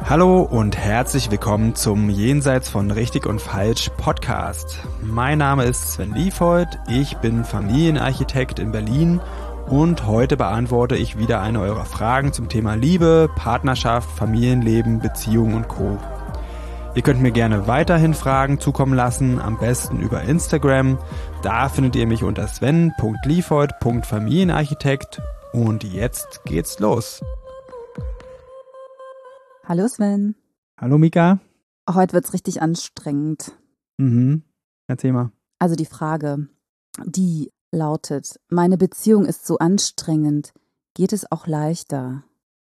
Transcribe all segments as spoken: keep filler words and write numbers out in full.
Hallo und herzlich willkommen zum Jenseits von Richtig und Falsch Podcast. Mein Name ist Sven Liefhold, ich bin Familienarchitekt in Berlin und heute beantworte ich wieder eine eurer Fragen zum Thema Liebe, Partnerschaft, Familienleben, Beziehungen und Co. Ihr könnt mir gerne weiterhin Fragen zukommen lassen, am besten über Instagram. Da findet ihr mich unter sven punkt liefhold punkt familienarchitekt und jetzt geht's los. Hallo Sven. Hallo Mika. Heute wird's richtig anstrengend. Mhm. Erzähl mal. Also die Frage, die lautet, meine Beziehung ist so anstrengend, geht es auch leichter?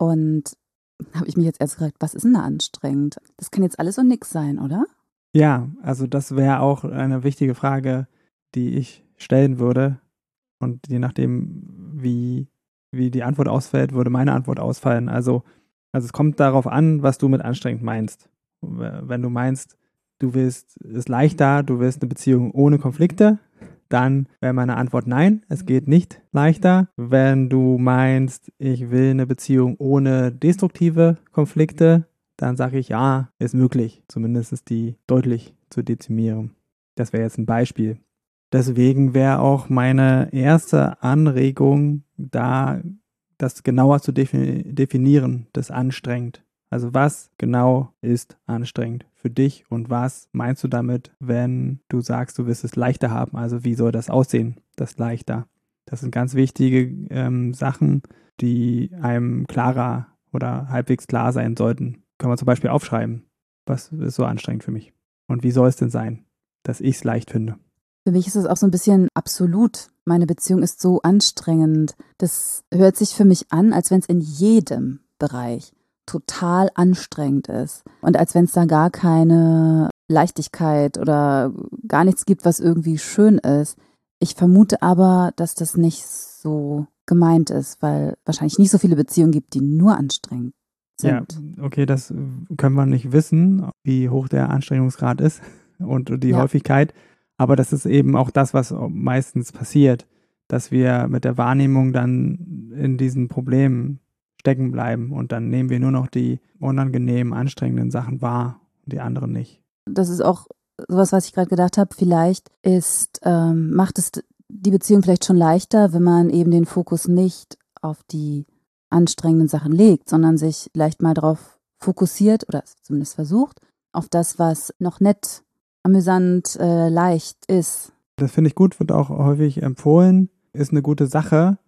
Und habe ich mich jetzt erst gefragt, was ist denn da anstrengend? Das kann jetzt alles und nix sein, oder? Ja, also das wäre auch eine wichtige Frage, die ich stellen würde. Und je nachdem, wie, wie die Antwort ausfällt, würde meine Antwort ausfallen. Also Also es kommt darauf an, was du mit anstrengend meinst. Wenn du meinst, du willst es leichter, du willst eine Beziehung ohne Konflikte, dann wäre meine Antwort nein, es geht nicht leichter. Wenn du meinst, ich will eine Beziehung ohne destruktive Konflikte, dann sage ich ja, ist möglich. Zumindest ist die deutlich zu dezimieren. Das wäre jetzt ein Beispiel. Deswegen wäre auch meine erste Anregung da, das genauer zu definieren, das anstrengend. Also was genau ist anstrengend für dich und was meinst du damit, wenn du sagst, du willst es leichter haben? Also wie soll das aussehen, das leichter? Das sind ganz wichtige ähm, Sachen, die einem klarer oder halbwegs klar sein sollten. Können wir zum Beispiel aufschreiben, was ist so anstrengend für mich? Und wie soll es denn sein, dass ich es leicht finde? Für mich ist es auch so ein bisschen absolut. Meine Beziehung ist so anstrengend. Das hört sich für mich an, als wenn es in jedem Bereich total anstrengend ist. Und als wenn es da gar keine Leichtigkeit oder gar nichts gibt, was irgendwie schön ist. Ich vermute aber, dass das nicht so gemeint ist, weil wahrscheinlich nicht so viele Beziehungen gibt, die nur anstrengend sind. Ja, okay, das können wir nicht wissen, wie hoch der Anstrengungsgrad ist und die ja. Häufigkeit. Aber das ist eben auch das, was meistens passiert, dass wir mit der Wahrnehmung dann in diesen Problemen stecken bleiben und dann nehmen wir nur noch die unangenehmen, anstrengenden Sachen wahr und die anderen nicht. Das ist auch sowas, was ich gerade gedacht habe. Vielleicht ist, ähm, macht es die Beziehung vielleicht schon leichter, wenn man eben den Fokus nicht auf die anstrengenden Sachen legt, sondern sich vielleicht mal darauf fokussiert oder zumindest versucht, auf das, was noch nett amüsant, äh, leicht ist. Das finde ich gut, wird auch häufig empfohlen, ist eine gute Sache,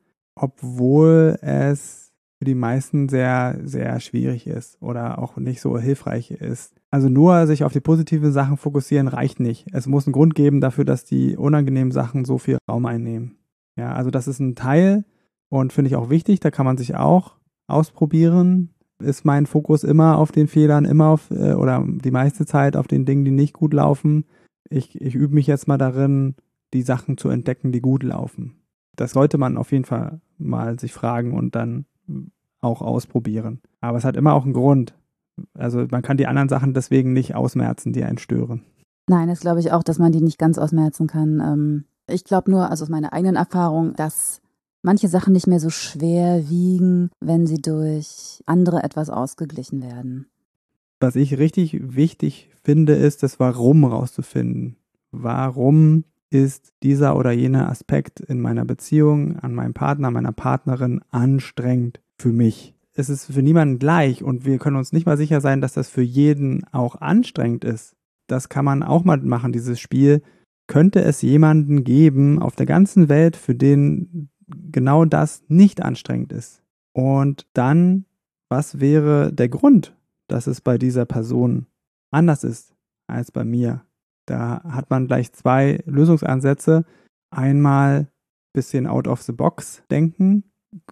obwohl es für die meisten sehr, sehr schwierig ist oder auch nicht so hilfreich ist. Also nur sich auf die positiven Sachen fokussieren reicht nicht. Es muss einen Grund geben dafür, dass die unangenehmen Sachen so viel Raum einnehmen. Ja, also das ist ein Teil und finde ich auch wichtig, da kann man sich auch ausprobieren. Ist mein Fokus immer auf den Fehlern, immer auf, äh, oder die meiste Zeit auf den Dingen, die nicht gut laufen. Ich, ich übe mich jetzt mal darin, die Sachen zu entdecken, die gut laufen. Das sollte man auf jeden Fall mal sich fragen und dann auch ausprobieren. Aber es hat immer auch einen Grund. Also man kann die anderen Sachen deswegen nicht ausmerzen, die einen stören. Nein, das glaube ich auch, dass man die nicht ganz ausmerzen kann. Ich glaube nur, also aus meiner eigenen Erfahrung, dass manche Sachen nicht mehr so schwer wiegen, wenn sie durch andere etwas ausgeglichen werden. Was ich richtig wichtig finde, ist, das Warum rauszufinden. Warum ist dieser oder jener Aspekt in meiner Beziehung, an meinem Partner, meiner Partnerin anstrengend für mich? Es ist für niemanden gleich und wir können uns nicht mal sicher sein, dass das für jeden auch anstrengend ist. Das kann man auch mal machen, dieses Spiel. Könnte es jemanden geben auf der ganzen Welt, für den genau das nicht anstrengend ist? Und dann, was wäre der Grund, dass es bei dieser Person anders ist als bei mir? Da hat man gleich zwei Lösungsansätze. Einmal ein bisschen out of the box denken.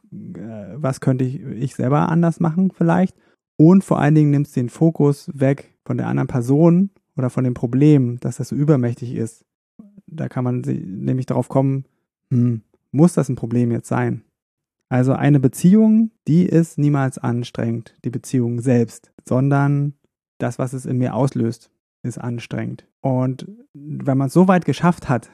Was könnte ich, ich selber anders machen vielleicht? Und vor allen Dingen nimmst du den Fokus weg von der anderen Person oder von dem Problem, dass das so übermächtig ist. Da kann man nämlich darauf kommen, hm, muss das ein Problem jetzt sein? Also eine Beziehung, die ist niemals anstrengend, die Beziehung selbst, sondern das, was es in mir auslöst, ist anstrengend. Und wenn man es so weit geschafft hat,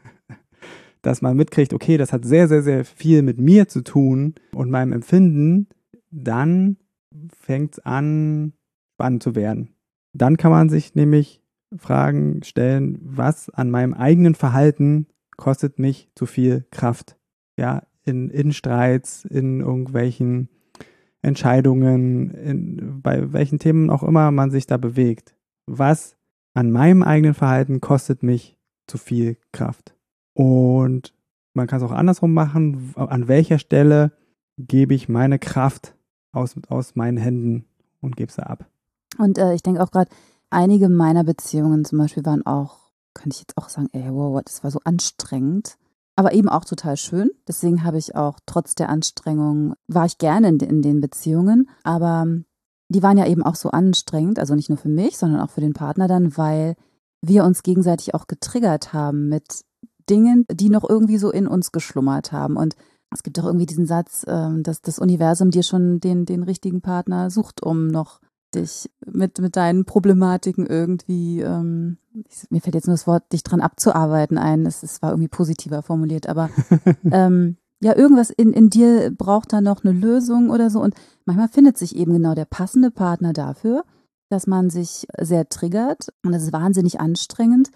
dass man mitkriegt, okay, das hat sehr, sehr, sehr viel mit mir zu tun und meinem Empfinden, dann fängt es an, spannend zu werden. Dann kann man sich nämlich Fragen stellen, was an meinem eigenen Verhalten kostet mich zu viel Kraft. Ja, in, in Streits, in irgendwelchen Entscheidungen, in, bei welchen Themen auch immer man sich da bewegt. Was an meinem eigenen Verhalten kostet mich zu viel Kraft. Und man kann es auch andersrum machen. An welcher Stelle gebe ich meine Kraft aus, aus meinen Händen und gebe sie ab. Und äh, ich denke auch gerade, einige meiner Beziehungen zum Beispiel waren auch, könnte ich jetzt auch sagen, ey, wow, das war so anstrengend, aber eben auch total schön. Deswegen habe ich auch trotz der Anstrengung, war ich gerne in, in den Beziehungen, aber die waren ja eben auch so anstrengend, also nicht nur für mich, sondern auch für den Partner dann, weil wir uns gegenseitig auch getriggert haben mit Dingen, die noch irgendwie so in uns geschlummert haben. Und es gibt auch irgendwie diesen Satz, dass das Universum dir schon den, den richtigen Partner sucht, um noch dich mit, mit deinen Problematiken irgendwie, ähm, ich, mir fällt jetzt nur das Wort, dich dran abzuarbeiten ein. Es, es war irgendwie positiver formuliert, aber ähm, ja, irgendwas in, in dir braucht da noch eine Lösung oder so. Und manchmal findet sich eben genau der passende Partner dafür, dass man sich sehr triggert. Und das ist wahnsinnig anstrengend.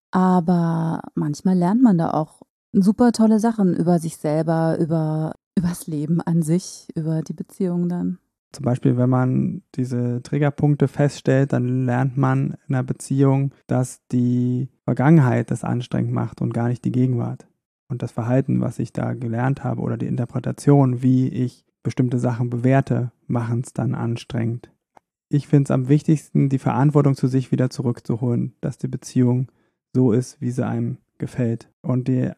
Aber manchmal lernt man da auch super tolle Sachen über sich selber, über übers Leben an sich, über die Beziehung dann. Zum Beispiel, wenn man diese Triggerpunkte feststellt, dann lernt man in einer Beziehung, dass die Vergangenheit das anstrengend macht und gar nicht die Gegenwart. Und das Verhalten, was ich da gelernt habe oder die Interpretation, wie ich bestimmte Sachen bewerte, machen es dann anstrengend. Ich finde es am wichtigsten, die Verantwortung zu sich wieder zurückzuholen, dass die Beziehung so ist, wie sie einem gefällt. Und die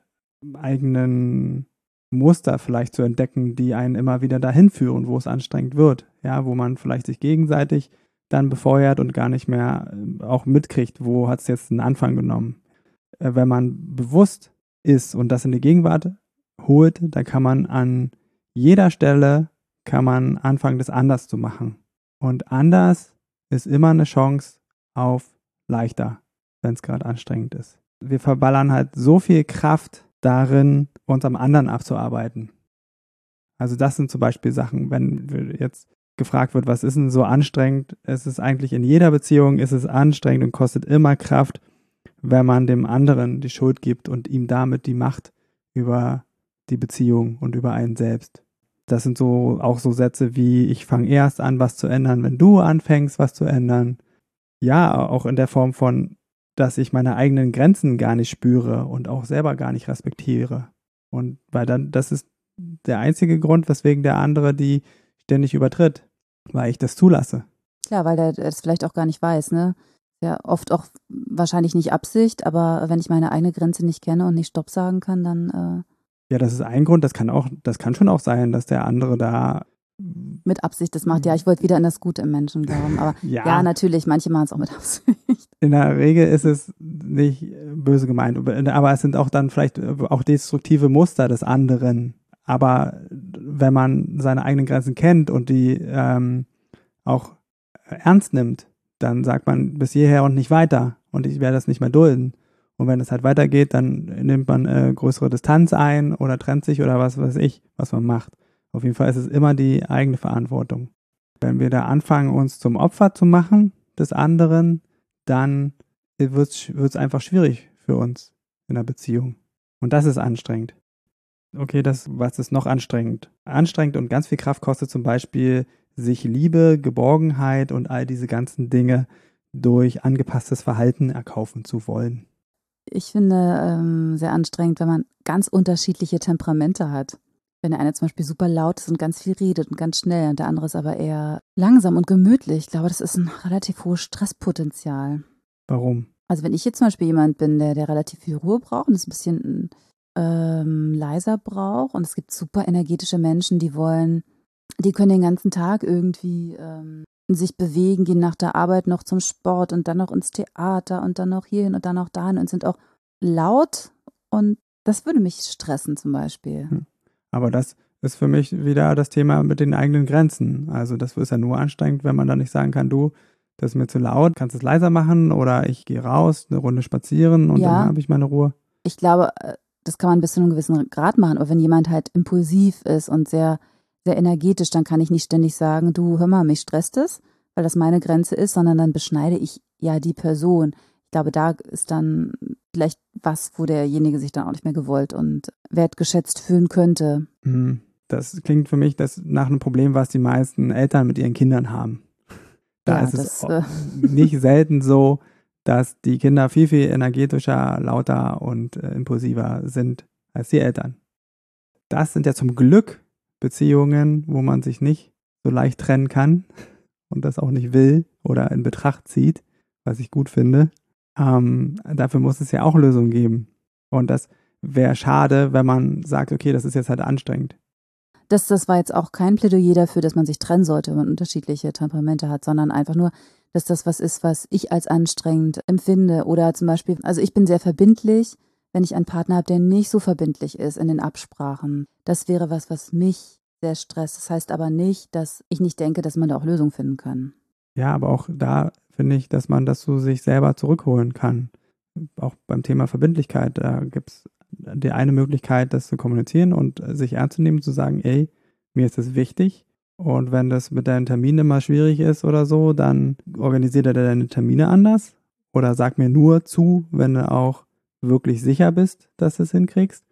eigenen Muster vielleicht zu entdecken, die einen immer wieder dahin führen, wo es anstrengend wird. Ja, wo man vielleicht sich gegenseitig dann befeuert und gar nicht mehr auch mitkriegt, wo hat es jetzt einen Anfang genommen. Wenn man bewusst ist und das in die Gegenwart holt, dann kann man an jeder Stelle kann man anfangen, das anders zu machen. Und anders ist immer eine Chance auf leichter, wenn es gerade anstrengend ist. Wir verballern halt so viel Kraft darin, uns am anderen abzuarbeiten. Also das sind zum Beispiel Sachen, wenn jetzt gefragt wird, was ist denn so anstrengend? Es ist eigentlich in jeder Beziehung, ist es anstrengend und kostet immer Kraft, wenn man dem anderen die Schuld gibt und ihm damit die Macht über die Beziehung und über einen selbst. Das sind so auch so Sätze wie, ich fange erst an, was zu ändern, wenn du anfängst, was zu ändern. Ja, auch in der Form von, dass ich meine eigenen Grenzen gar nicht spüre und auch selber gar nicht respektiere. Und weil dann, das ist der einzige Grund, weswegen der andere die ständig übertritt, weil ich das zulasse. Klar, weil der das vielleicht auch gar nicht weiß, ne? Ja, oft auch wahrscheinlich nicht Absicht, aber wenn ich meine eigene Grenze nicht kenne und nicht Stopp sagen kann, dann äh ja, das ist ein Grund, das kann auch, das kann schon auch sein, dass der andere da mit Absicht das macht. Ja, ich wollte wieder an das Gute im Menschen glauben, aber ja, ja natürlich, manche machen es auch mit Absicht. In der Regel ist es nicht böse gemeint, aber es sind auch dann vielleicht auch destruktive Muster des anderen. Aber wenn man seine eigenen Grenzen kennt und die ähm, auch ernst nimmt, dann sagt man bis hierher und nicht weiter und ich werde das nicht mehr dulden. Und wenn es halt weitergeht, dann nimmt man äh, größere Distanz ein oder trennt sich oder was weiß ich, was man macht. Auf jeden Fall ist es immer die eigene Verantwortung. Wenn wir da anfangen, uns zum Opfer zu machen des anderen, dann wird es einfach schwierig für uns in der Beziehung. Und das ist anstrengend. Okay, das, was ist noch anstrengend? Anstrengend und ganz viel Kraft kostet zum Beispiel, sich Liebe, Geborgenheit und all diese ganzen Dinge durch angepasstes Verhalten erkaufen zu wollen. Ich finde ähm, sehr anstrengend, wenn man ganz unterschiedliche Temperamente hat. Wenn der eine zum Beispiel super laut ist und ganz viel redet und ganz schnell und der andere ist aber eher langsam und gemütlich. Ich glaube, das ist ein relativ hohes Stresspotenzial. Warum? Also wenn ich jetzt zum Beispiel jemand bin, der, der relativ viel Ruhe braucht und es ein bisschen ähm, leiser braucht und es gibt super energetische Menschen, die wollen, die können den ganzen Tag irgendwie ähm, sich bewegen, gehen nach der Arbeit noch zum Sport und dann noch ins Theater und dann noch hierhin und dann noch dahin und sind auch laut und das würde mich stressen zum Beispiel. Hm. Aber das ist für mich wieder das Thema mit den eigenen Grenzen. Also das ist ja nur anstrengend, wenn man dann nicht sagen kann, du, das ist mir zu laut, kannst du es leiser machen oder ich gehe raus, eine Runde spazieren und ja, dann habe ich meine Ruhe. Ich glaube, das kann man bis zu einem gewissen Grad machen, aber wenn jemand halt impulsiv ist und sehr, sehr energetisch, dann kann ich nicht ständig sagen, du, hör mal, mich stresst es, weil das meine Grenze ist, sondern dann beschneide ich ja die Person. Ich glaube, da ist dann vielleicht was, wo derjenige sich dann auch nicht mehr gewollt und wertgeschätzt fühlen könnte. Das klingt für mich das nach einem Problem, was die meisten Eltern mit ihren Kindern haben. Da Ja, ist es das, äh, nicht selten so, dass die Kinder viel, viel energetischer, lauter und äh, impulsiver sind als die Eltern. Das sind ja zum Glück Beziehungen, wo man sich nicht so leicht trennen kann und das auch nicht will oder in Betracht zieht, was ich gut finde. Ähm, dafür muss es ja auch Lösungen geben. Und das wäre schade, wenn man sagt, okay, das ist jetzt halt anstrengend. Das, das war jetzt auch kein Plädoyer dafür, dass man sich trennen sollte, wenn man unterschiedliche Temperamente hat, sondern einfach nur, dass das was ist, was ich als anstrengend empfinde. Oder zum Beispiel, also ich bin sehr verbindlich, wenn ich einen Partner habe, der nicht so verbindlich ist in den Absprachen. Das wäre was, was mich sehr stresst. Das heißt aber nicht, dass ich nicht denke, dass man da auch Lösungen finden kann. Ja, aber auch da finde ich, dass man das zu sich selber zurückholen kann. Auch beim Thema Verbindlichkeit, da gibt es die eine Möglichkeit, das zu kommunizieren und sich ernst zu nehmen, zu sagen, ey, mir ist das wichtig. Und wenn das mit deinen Terminen immer schwierig ist oder so, dann organisiert er deine Termine anders oder sag mir nur zu, wenn du auch wirklich sicher bist, dass du es hinkriegst.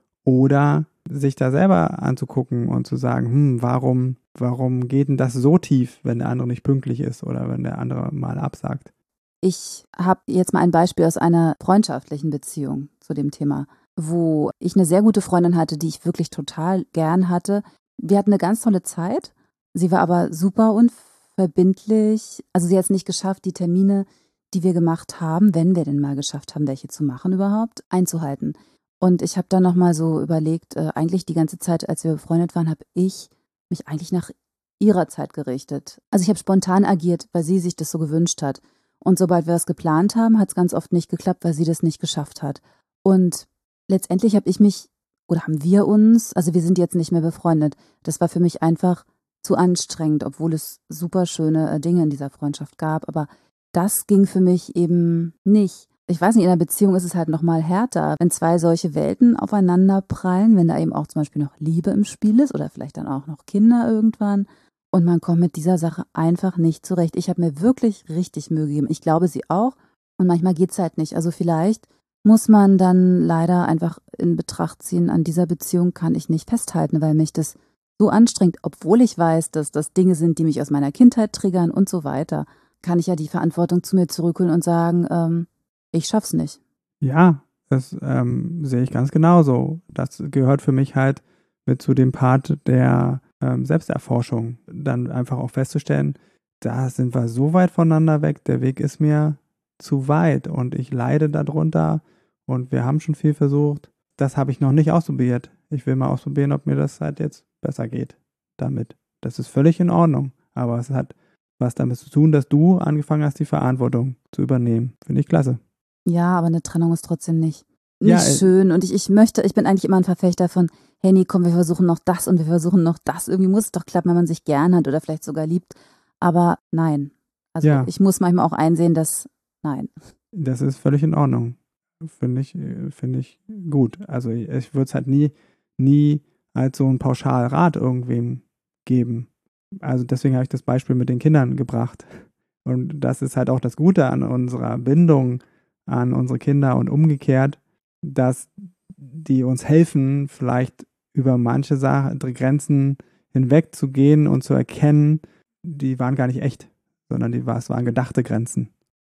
Oder sich da selber anzugucken und zu sagen, hm, warum, warum geht denn das so tief, wenn der andere nicht pünktlich ist oder wenn der andere mal absagt? Ich habe jetzt mal ein Beispiel aus einer freundschaftlichen Beziehung zu dem Thema, wo ich eine sehr gute Freundin hatte, die ich wirklich total gern hatte. Wir hatten eine ganz tolle Zeit. Sie war aber super unverbindlich. Also sie hat es nicht geschafft, die Termine, die wir gemacht haben, wenn wir denn mal geschafft haben, welche zu machen überhaupt, einzuhalten. Und ich habe dann nochmal so überlegt, äh, eigentlich die ganze Zeit, als wir befreundet waren, habe ich mich eigentlich nach ihrer Zeit gerichtet. Also ich habe spontan agiert, weil sie sich das so gewünscht hat. Und sobald wir das geplant haben, hat es ganz oft nicht geklappt, weil sie das nicht geschafft hat. Und letztendlich habe ich mich, oder haben wir uns, also wir sind jetzt nicht mehr befreundet. Das war für mich einfach zu anstrengend, obwohl es super schöne äh, Dinge in dieser Freundschaft gab. Aber das ging für mich eben nicht. Ich weiß nicht, in einer Beziehung ist es halt nochmal härter, wenn zwei solche Welten aufeinander prallen, wenn da eben auch zum Beispiel noch Liebe im Spiel ist oder vielleicht dann auch noch Kinder irgendwann. Und man kommt mit dieser Sache einfach nicht zurecht. Ich habe mir wirklich richtig Mühe gegeben. Ich glaube, sie auch. Und manchmal geht es halt nicht. Also vielleicht muss man dann leider einfach in Betracht ziehen, an dieser Beziehung kann ich nicht festhalten, weil mich das so anstrengt, obwohl ich weiß, dass das Dinge sind, die mich aus meiner Kindheit triggern und so weiter, kann ich ja die Verantwortung zu mir zurückholen und sagen, ähm, ich schaff's nicht. Ja, das ähm, sehe ich ganz genauso. Das gehört für mich halt mit zu dem Part der ähm, Selbsterforschung. Dann einfach auch festzustellen, da sind wir so weit voneinander weg, der Weg ist mir zu weit und ich leide darunter und wir haben schon viel versucht. Das habe ich noch nicht ausprobiert. Ich will mal ausprobieren, ob mir das halt jetzt besser geht damit. Das ist völlig in Ordnung, aber es hat was damit zu tun, dass du angefangen hast, die Verantwortung zu übernehmen. Finde ich klasse. Ja, aber eine Trennung ist trotzdem nicht, nicht Ja, äh, schön. Und ich, ich möchte, ich bin eigentlich immer ein Verfechter von, hey, nee, komm, wir versuchen noch das und wir versuchen noch das. Irgendwie muss es doch klappen, wenn man sich gern hat oder vielleicht sogar liebt. Aber nein. Also ja, ich muss manchmal auch einsehen, dass nein. das ist völlig in Ordnung. Finde ich, äh, finde ich gut. Also ich, ich würde es halt nie, nie als so ein Pauschalrat irgendwem geben. Also deswegen habe ich das Beispiel mit den Kindern gebracht. Und das ist halt auch das Gute an unserer Bindung an unsere Kinder und umgekehrt, dass die uns helfen, vielleicht über manche Sachen, Grenzen hinwegzugehen und zu erkennen, die waren gar nicht echt, sondern die, es waren gedachte Grenzen.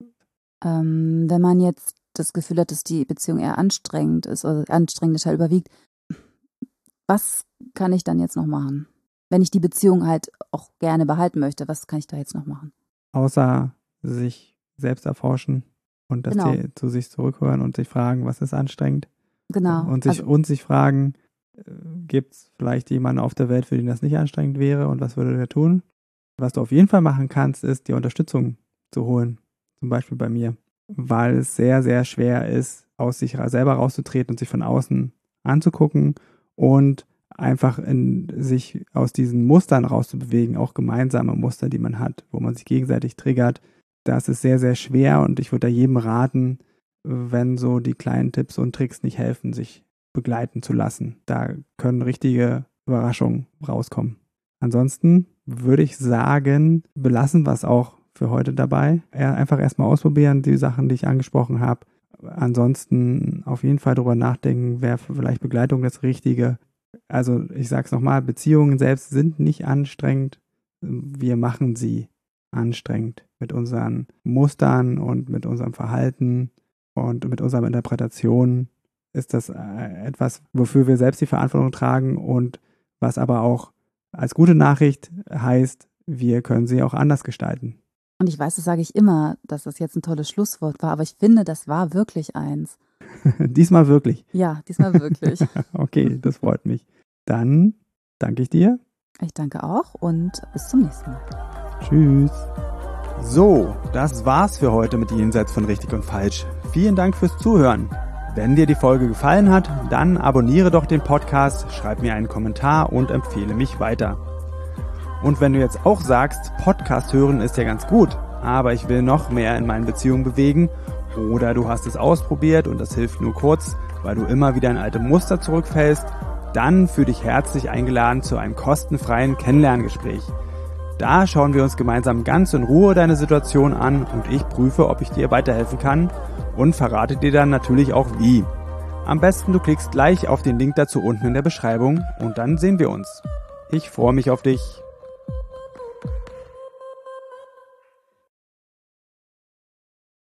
Ähm, wenn man jetzt das Gefühl hat, dass die Beziehung eher anstrengend ist oder der anstrengende Teil überwiegt, was kann ich dann jetzt noch machen? Wenn ich die Beziehung halt auch gerne behalten möchte, was kann ich da jetzt noch machen? Außer sich selbst erforschen und das Genau, zu sich zurückhören und sich fragen, was ist anstrengend? genau. Und sich, Also und sich fragen, äh, gibt es vielleicht jemanden auf der Welt, für den das nicht anstrengend wäre und was würde der tun? Was du auf jeden Fall machen kannst, ist, die Unterstützung zu holen. Zum Beispiel bei mir. Weil es sehr, sehr schwer ist, aus sich selber rauszutreten und sich von außen anzugucken und einfach in sich aus diesen Mustern rauszubewegen, auch gemeinsame Muster, die man hat, wo man sich gegenseitig triggert. Das ist sehr, sehr schwer und ich würde da jedem raten, wenn so die kleinen Tipps und Tricks nicht helfen, sich begleiten zu lassen. Da können richtige Überraschungen rauskommen. Ansonsten würde ich sagen, belassen wir es auch für heute dabei. Einfach erstmal ausprobieren, die Sachen, die ich angesprochen habe. Ansonsten auf jeden Fall darüber nachdenken, wäre vielleicht Begleitung das Richtige. Also ich sage es nochmal, Beziehungen selbst sind nicht anstrengend. Wir machen sie anstrengend mit unseren Mustern und mit unserem Verhalten und mit unserer Interpretation. Ist das etwas, wofür wir selbst die Verantwortung tragen und was aber auch als gute Nachricht heißt, wir können sie auch anders gestalten. Und ich weiß, das sage ich immer, dass das jetzt ein tolles Schlusswort war, aber ich finde, das war wirklich eins. Diesmal wirklich? Ja, diesmal wirklich. Okay, das freut mich. Dann danke ich dir. Ich danke auch und bis zum nächsten Mal. Tschüss. So, das war's für heute mit Jenseits von Richtig und Falsch. Vielen Dank fürs Zuhören. Wenn dir die Folge gefallen hat, dann abonniere doch den Podcast, schreib mir einen Kommentar und empfehle mich weiter. Und wenn du jetzt auch sagst, Podcast hören ist ja ganz gut, aber ich will noch mehr in meinen Beziehungen bewegen, oder du hast es ausprobiert und das hilft nur kurz, weil du immer wieder in alte Muster zurückfällst, dann fühle dich herzlich eingeladen zu einem kostenfreien Kennenlerngespräch. Da schauen wir uns gemeinsam ganz in Ruhe deine Situation an und ich prüfe, ob ich dir weiterhelfen kann und verrate dir dann natürlich auch wie. Am besten du klickst gleich auf den Link dazu unten in der Beschreibung und dann sehen wir uns. Ich freue mich auf dich.